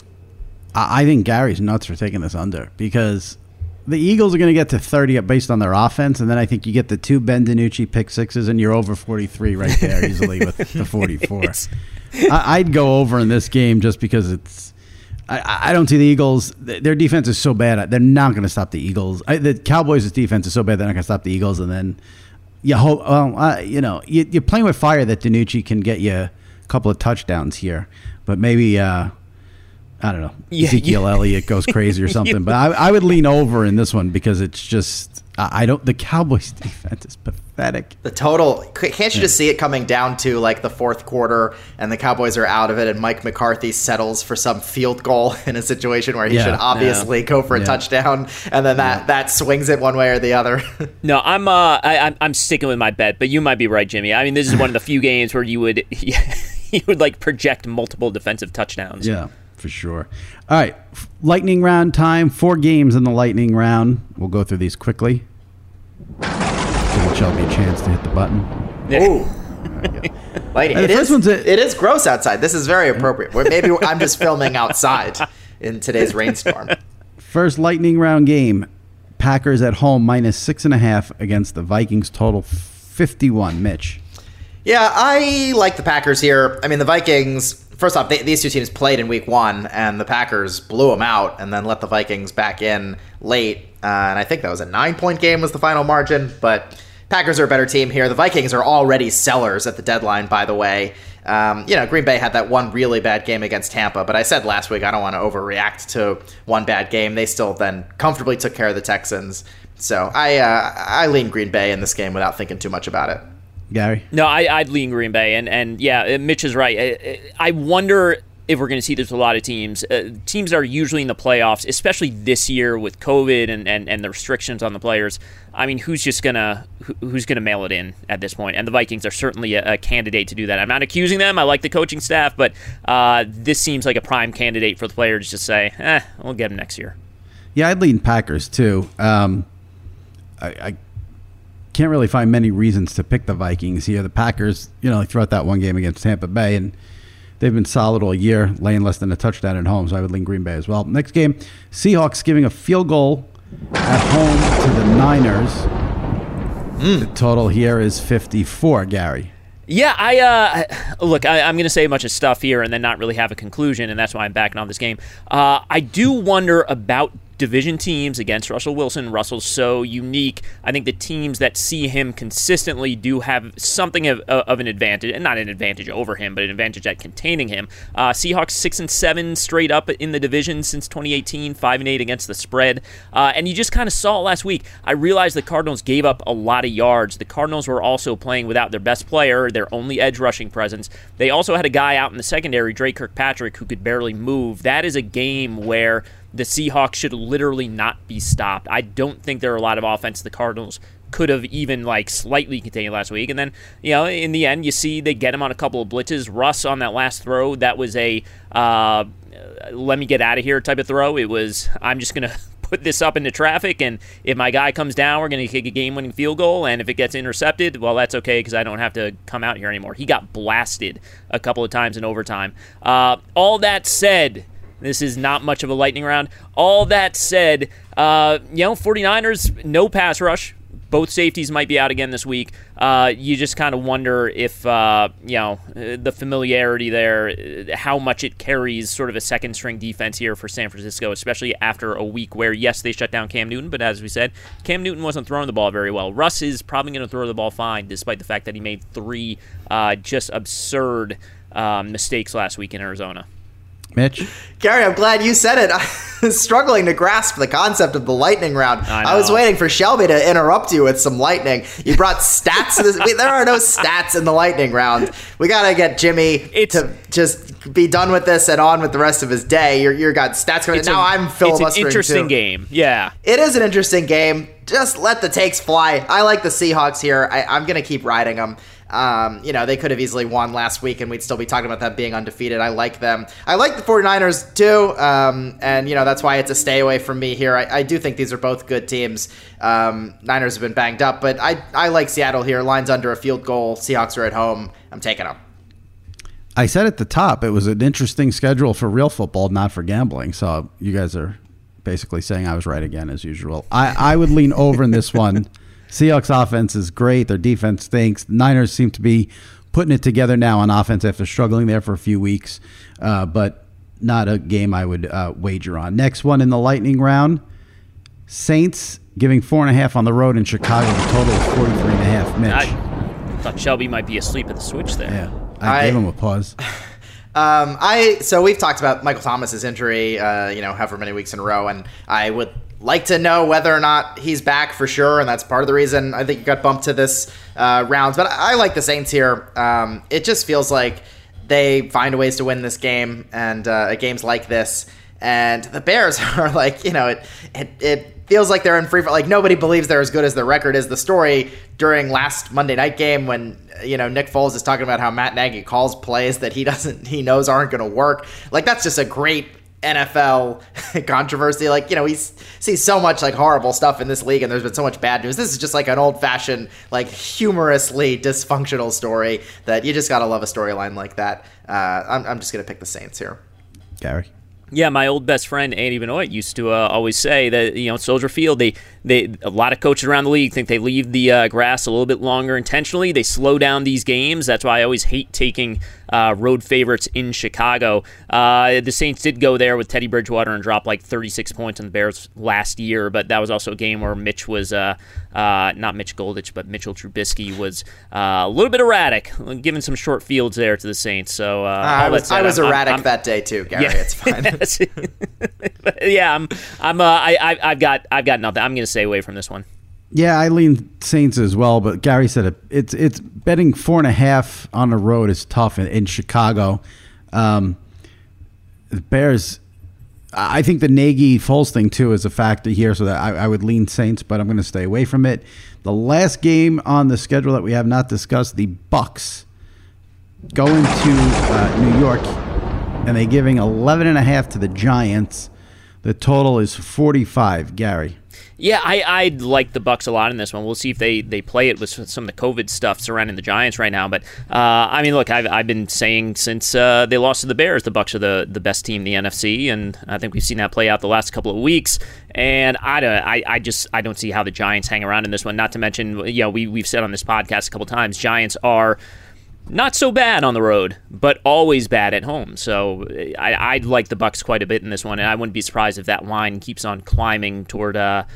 I think Gary's nuts for taking this under, because the Eagles are going to get to 30 based on their offense, and then I think you get the 2 Ben DiNucci pick sixes, and you're over 43 right there easily with the 44. I'd go over in this game just because it's. I don't see the Eagles. Their defense is so bad. They're not going to stop the Eagles. The Cowboys' defense is so bad they're not going to stop the Eagles. And then you hope. You're playing with fire that DiNucci can get you a couple of touchdowns here, but maybe I don't know. Ezekiel Elliott goes crazy or something. But I would lean over in this one because it's just the Cowboys' defense is pathetic. The total, can't you just see it coming down to like the fourth quarter and the Cowboys are out of it and Mike McCarthy settles for some field goal in a situation where he should obviously go for a touchdown, and then that swings it one way or the other. No, I'm sticking with my bet, but you might be right, Jimmy. I mean, this is one of the few games where you would like project multiple defensive touchdowns. Yeah. For sure. All right, lightning round time. 4 games in the lightning round. We'll go through these quickly. Give Shelby a chance to hit the button. Ooh. It is gross outside. This is very appropriate. Maybe I'm just filming outside in today's rainstorm. First lightning round game. Packers at home -6.5 against the Vikings, total 51. Mitch. Yeah, I like the Packers here. I mean, the Vikings... First off, these two teams played in week 1, and the Packers blew them out and then let the Vikings back in late. And I think that was a 9-point game was the final margin. But Packers are a better team here. The Vikings are already sellers at the deadline, by the way. Green Bay had that one really bad game against Tampa. But I said last week I don't want to overreact to one bad game. They still then comfortably took care of the Texans. So I lean Green Bay in this game without thinking too much about it. Gary? No, I'd lean Green Bay, and yeah, Mitch is right. I wonder if we're going to see there's a lot of teams. Teams are usually in the playoffs, especially this year with COVID and the restrictions on the players. I mean, who's gonna mail it in at this point? And the Vikings are certainly a candidate to do that. I'm not accusing them. I like the coaching staff, but this seems like a prime candidate for the players to just say, we'll get them next year. Yeah, I'd lean Packers too. I can't really find many reasons to pick the Vikings here. The Packers, throughout that one game against Tampa Bay, and they've been solid all year, laying less than a touchdown at home, so I would lean Green Bay as well. Next game, Seahawks giving a field goal at home to the Niners. The total here is 54, Gary. Yeah, I'm going to say a bunch of stuff here and then not really have a conclusion, and that's why I'm backing on this game. I do wonder about division teams against Russell Wilson. Russell's so unique. I think the teams that see him consistently do have something of an advantage, and not an advantage over him, but an advantage at containing him. Seahawks 6-7 straight up in the division since 2018, 5-8 against the spread. And you just kind of saw it last week. I realized the Cardinals gave up a lot of yards. The Cardinals were also playing without their best player, their only edge rushing presence. They also had a guy out in the secondary, Drake Kirkpatrick, who could barely move. That is a game where the Seahawks should literally not be stopped. I don't think there are a lot of offense the Cardinals could have even slightly contained last week. And then, in the end, you see they get him on a couple of blitzes. Russ on that last throw, that was a let me get out of here type of throw. It was, I'm just going to put this up into traffic, and if my guy comes down, we're going to kick a game-winning field goal, and if it gets intercepted, well, that's okay because I don't have to come out here anymore. He got blasted a couple of times in overtime. All that said, this is not much of a lightning round. All that said, 49ers, no pass rush. Both safeties might be out again this week. You just kind of wonder if, the familiarity there, how much it carries sort of a second-string defense here for San Francisco, especially after a week where, yes, they shut down Cam Newton, but as we said, Cam Newton wasn't throwing the ball very well. Russ is probably going to throw the ball fine, despite the fact that he made 3 just absurd mistakes last week in Arizona. Mitch? Gary, I'm glad you said it. I was struggling to grasp the concept of the lightning round. I was waiting for Shelby to interrupt you with some lightning. You brought stats to this. There are no stats in the lightning round. We got to get Jimmy to just be done with this and on with the rest of his day. You got stats coming. Now I'm filibustering. It's an interesting game. Yeah. It is an interesting game. Just let the takes fly. I like the Seahawks here. I'm going to keep riding them. They could have easily won last week and we'd still be talking about them being undefeated. I like them. I like the 49ers too. That's why it's a stay away from me here. I do think these are both good teams. Niners have been banged up, but I like Seattle here. Line's under a field goal. Seahawks are at home. I'm taking them. I said at the top, it was an interesting schedule for real football, not for gambling. So you guys are basically saying I was right again as usual. I would lean over in this one. Seahawks offense is great. Their defense stinks. Niners seem to be putting it together now on offense after struggling there for a few weeks, but not a game I would wager on. Next one in the lightning round, Saints giving 4.5 on the road in Chicago. The total is 43.5. Mitch. I thought Shelby might be asleep at the switch there. Yeah, I gave him a pause. So we've talked about Michael Thomas's injury, however many weeks in a row, and I would like to know whether or not he's back for sure, and that's part of the reason I think he got bumped to this rounds. But I like the Saints here. It just feels like they find ways to win this game, and games like this. And the Bears are it feels like they're in free fall. Like nobody believes they're as good as their record is. The story during last Monday night game when Nick Foles is talking about how Matt Nagy calls plays that he knows aren't going to work. Like that's just a great NFL controversy. We see so much horrible stuff in this league, and there's been so much bad news. This is just an old-fashioned, humorously dysfunctional story that you just gotta love a storyline like that. I'm just gonna pick the Saints here. Gary? Yeah, my old best friend Andy Benoit used to always say that Soldier Field, they a lot of coaches around the league think they leave the grass a little bit longer intentionally. They slow down these games. That's why I always hate taking road favorites in Chicago. The Saints did go there with Teddy Bridgewater and drop 36 points on the Bears last year, but that was also a game where Mitch was not Mitch Goldich, but Mitchell Trubisky was a little bit erratic, giving some short fields there to the Saints. So I was erratic that day too, Gary. Yeah. It's fine. Yeah, I've got nothing. I'm going to stay away from this one. Yeah, I lean Saints as well, but Gary said it's betting 4.5 on the road is tough in Chicago. the Bears, I think the Nagy-Foles thing, too, is a factor here, so that I would lean Saints, but I'm going to stay away from it. The last game on the schedule that we have not discussed, the Bucs going to New York, and they're giving 11.5 to the Giants. The total is 45. Gary. Yeah, I like the Bucs a lot in this one. We'll see if they play it with some of the COVID stuff surrounding the Giants right now. But I mean, look, I've been saying since they lost to the Bears, the Bucs are the best team in the NFC, and I think we've seen that play out the last couple of weeks. And I don't see how the Giants hang around in this one. Not to mention, we've said on this podcast a couple times, Giants are not so bad on the road, but always bad at home. So I like the Bucs quite a bit in this one, and I wouldn't be surprised if that line keeps on climbing toward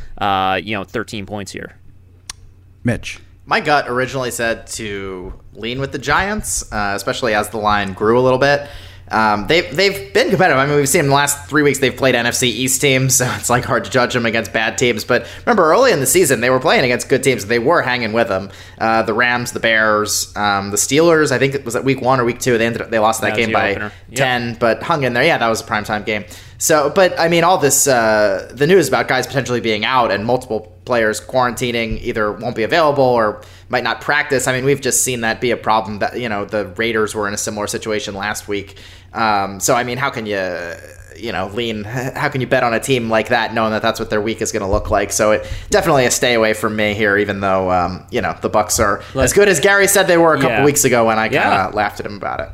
13 points here. Mitch. My gut originally said to lean with the Giants, especially as the line grew a little bit. They've been competitive. I mean, we've seen in the last 3 weeks they've played NFC East teams, so it's like hard to judge them against bad teams. But remember, early in the season, they were playing against good teams. They were hanging with them. The Rams, the Bears, the Steelers. I think it was at week 1 or week 2. They lost that game by 10, but hung in there. Yeah, that was a primetime game. So, but I mean, all this the news about guys potentially being out and multiple players quarantining either won't be available or might not practice. I mean, we've just seen that be a problem. That the Raiders were in a similar situation last week. So, I mean, how can you lean? How can you bet on a team like that, knowing that that's what their week is going to look like? So, it definitely a stay away from me here, even though the Bucs are as good as Gary said they were a couple weeks ago when I kind of laughed at him about it.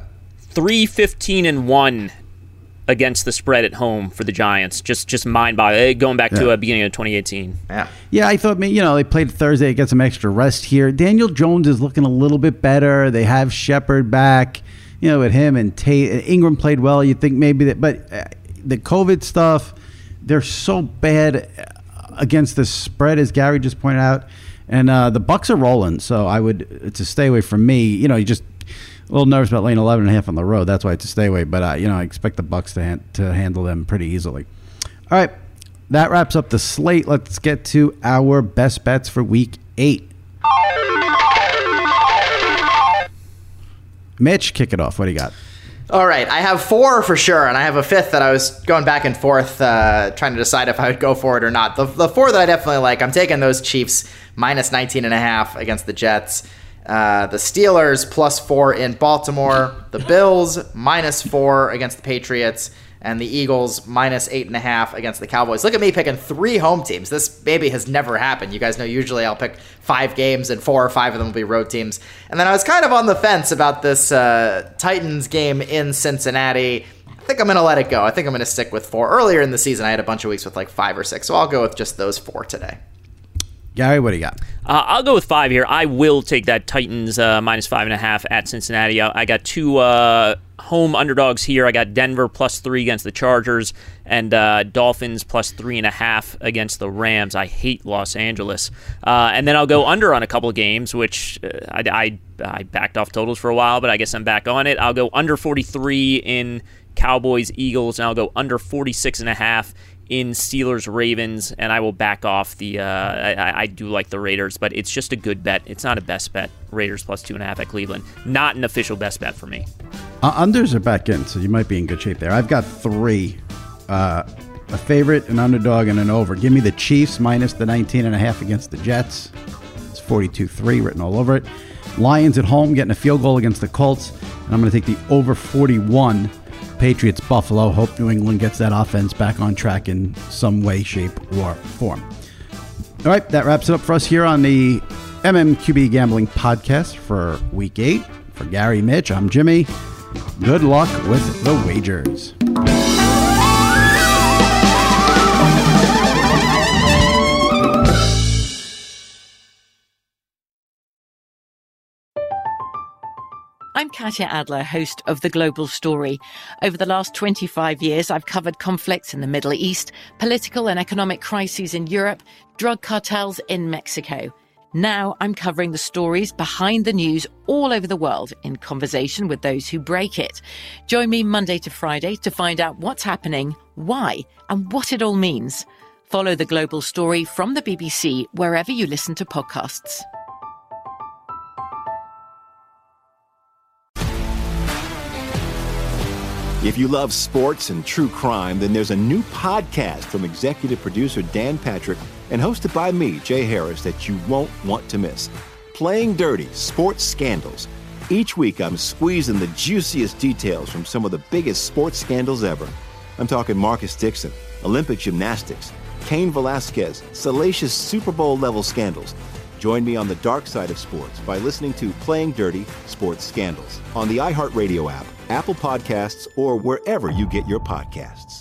3-15-1 against the spread at home for the Giants. Just mind-boggling. Going back to the beginning of 2018. Yeah, I thought, they played Thursday, get some extra rest here. Daniel Jones is looking a little bit better. They have Shepard back, with him and Tate. Ingram played well. You'd think maybe that, but the COVID stuff, they're so bad against the spread, as Gary just pointed out. And the Bucs are rolling, so it's a stay away from me. You just a little nervous about laying 11.5 on the road. That's why it's a stay away. But, I expect the Bucs to handle them pretty easily. All right. That wraps up the slate. Let's get to our best bets for Week 8. Mitch, kick it off. What do you got? All right. I have 4 for sure, and I have a 5th that I was going back and forth trying to decide if I would go for it or not. The 4 that I definitely like, I'm taking those Chiefs minus 19.5 against the Jets. The Steelers +4 in Baltimore, the Bills -4 against the Patriots, and the Eagles -8.5 against the Cowboys. Look at me picking 3 home teams. This maybe has never happened. You guys know usually I'll pick 5 games and 4 or 5 of them will be road teams. And then I was kind of on the fence about this Titans game in Cincinnati. I think I'm going to let it go. I think I'm going to stick with 4. Earlier in the season, I had a bunch of weeks with like 5 or 6, so I'll go with just those 4 today. Gary, what do you got? I'll go with 5 here. I will take that Titans -5.5 at Cincinnati. I got 2 home underdogs here. I got Denver +3 against the Chargers and Dolphins +3.5 against the Rams. I hate Los Angeles. And then I'll go under on a couple of games, which I backed off totals for a while, but I guess I'm back on it. I'll go under 43 in Cowboys-Eagles, and I'll go under 46.5 in Steelers-Ravens, and I will back off the I do like the Raiders, but it's just a good bet. It's not a best bet. Raiders +2.5 at Cleveland. Not an official best bet for me. Unders are back in, so you might be in good shape there. I've got 3. A favorite, an underdog, and an over. Give me the Chiefs minus the 19.5 against the Jets. It's 42-3 written all over it. Lions at home getting a field goal against the Colts, and I'm going to take the over 41 Patriots Buffalo. Hope New England gets that offense back on track in some way, shape, or form. All right, that wraps it up for us here on the MMQB Gambling Podcast for Week 8. For Gary, Mitch, I'm Jimmy. Good luck with the wagers. I'm Katya Adler, host of The Global Story. Over the last 25 years, I've covered conflicts in the Middle East, political and economic crises in Europe, drug cartels in Mexico. Now I'm covering the stories behind the news all over the world in conversation with those who break it. Join me Monday to Friday to find out what's happening, why, and what it all means. Follow The Global Story from the BBC wherever you listen to podcasts. If you love sports and true crime, then there's a new podcast from executive producer Dan Patrick and hosted by me, Jay Harris, that you won't want to miss. Playing Dirty: Sports Scandals. Each week, I'm squeezing the juiciest details from some of the biggest sports scandals ever. I'm talking Marcus Dixon, Olympic gymnastics, Cain Velasquez, salacious Super Bowl-level scandals. Join me on the dark side of sports by listening to Playing Dirty: Sports Scandals on the iHeartRadio app, Apple Podcasts, or wherever you get your podcasts.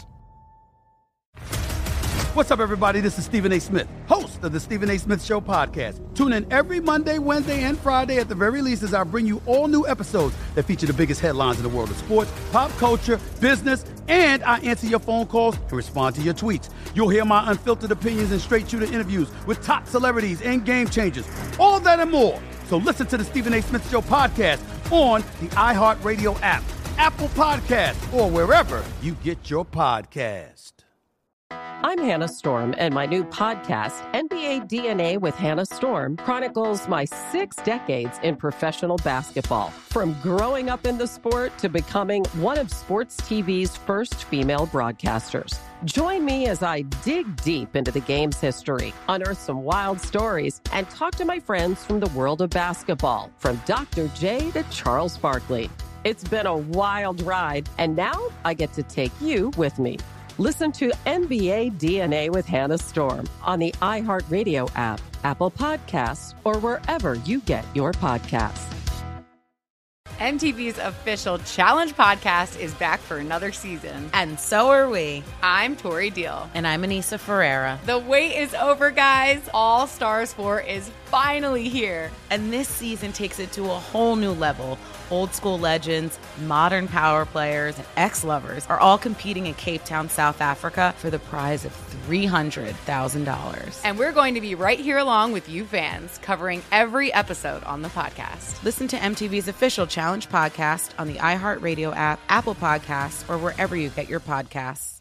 What's up, everybody? This is Stephen A. Smith, host of the Stephen A. Smith Show podcast. Tune in every Monday, Wednesday, and Friday at the very least as I bring you all new episodes that feature the biggest headlines in the world of sports, pop culture, business, and I answer your phone calls and respond to your tweets. You'll hear my unfiltered opinions and straight-shooter interviews with top celebrities and game changers. All of that and more. So listen to the Stephen A. Smith Show podcast on the iHeartRadio app, Apple Podcasts, or wherever you get your podcast. I'm Hannah Storm, and my new podcast, NBA DNA with Hannah Storm, chronicles my 6 decades in professional basketball. From growing up in the sport to becoming one of sports TV's first female broadcasters. Join me as I dig deep into the game's history, unearth some wild stories, and talk to my friends from the world of basketball, from Dr. J to Charles Barkley. It's been a wild ride, and now I get to take you with me. Listen to NBA DNA with Hannah Storm on the iHeartRadio app, Apple Podcasts, or wherever you get your podcasts. MTV's official Challenge podcast is back for another season. And so are we. I'm Tori Deal. And I'm Anissa Ferreira. The wait is over, guys. All Stars 4 is finally here. And this season takes it to a whole new level. Old school legends, modern power players, and ex-lovers are all competing in Cape Town, South Africa for the prize of $300,000. And we're going to be right here along with you fans, covering every episode on the podcast. Listen to MTV's official Challenge podcast on the iHeartRadio app, Apple Podcasts, or wherever you get your podcasts.